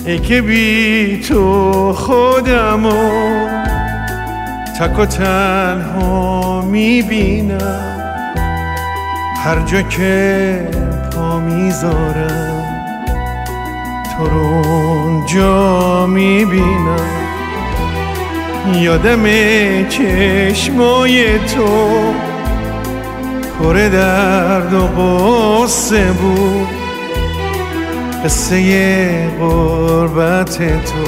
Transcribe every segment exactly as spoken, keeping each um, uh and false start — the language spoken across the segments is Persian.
ای که بی تو خودمو تک و تنها میبینم، هر جا که پا میذارم تو رو اونجا میبینم. یادم چشمای تو پر درد و غصه بود، قصه غربت تو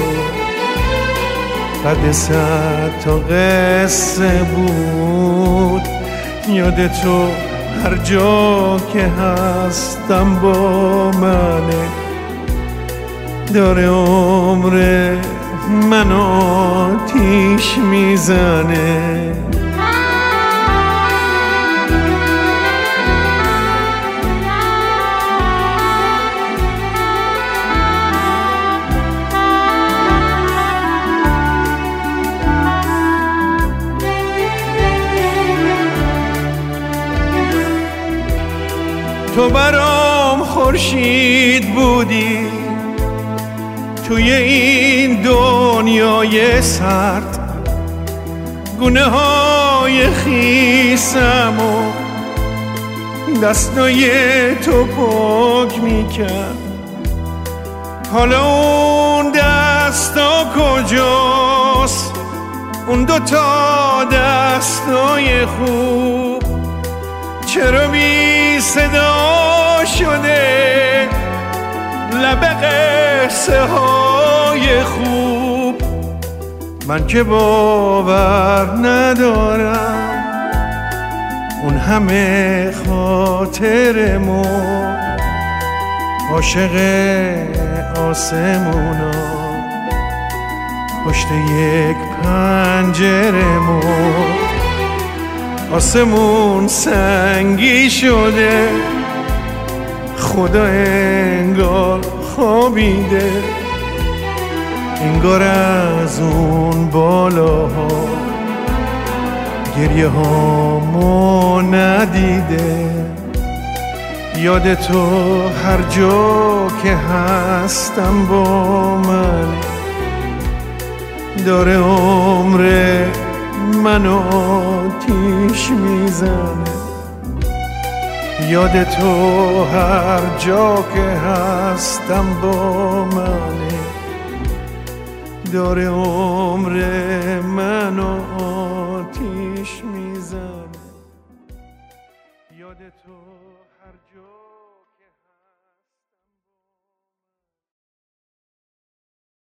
قد صد تا قصه بود. یاد تو هر جا که هستم با منه، داره عمر من آتیش میزنه. تو برام خورشید بودی توی این دنیای سرد، گونه های خیسم و دستای تو پاک میکرد. حالا اون دستا کجاست، اون دوتا دستای خوب چرا بی صدا شده لب قصه های خوب؟ من که باور ندارم اون همه خاطرمو عاشق آسمونا پشت یک پنجرمو. آسمون سنگی شده، خدا انگار خوابیده، انگار از اون بالاها گریه هامو ندیده. یاد تو هر جا که هستم با من، داره عمر من آتیش میزنه. یاد تو هر جا که هستم با منه، داره عمر من آتیش میزنه. یاد تو هر جا